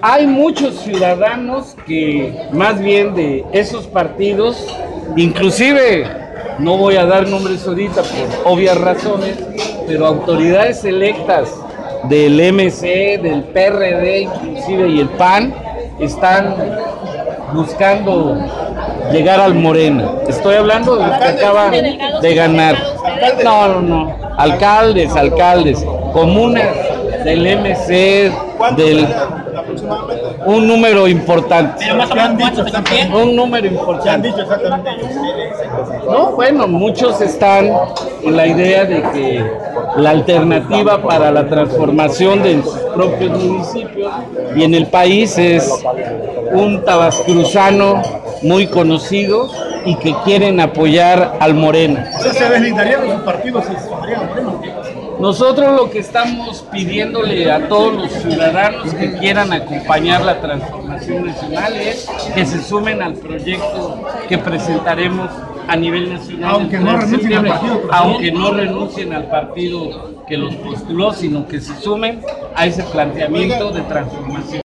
Hay muchos ciudadanos que más bien de esos partidos, inclusive, no voy a dar nombres ahorita por obvias razones, pero autoridades electas del MC, del PRD inclusive y el PAN, están buscando llegar al Morena. Estoy hablando de los que acaban de ganar. No. Alcaldes, comunas del MC, del un número importante. Pero más o menos cuántos también. Un número importante. ¿Qué han dicho exactamente ellos? No, bueno, muchos están en la idea de que la alternativa para la transformación de sus propios municipios y en el país es un tabascruzano muy conocido y que quieren apoyar al Morena. O sea, ¿se deslindarían los partidos y se sumarían a Moreno? Nosotros lo que estamos pidiéndole a todos los ciudadanos que quieran acompañar la transformación nacional es que se sumen al proyecto que presentaremos a nivel nacional. Aunque no renuncien al partido. Aunque no renuncien al partido que los postuló, sino que se sumen a ese planteamiento de transformación.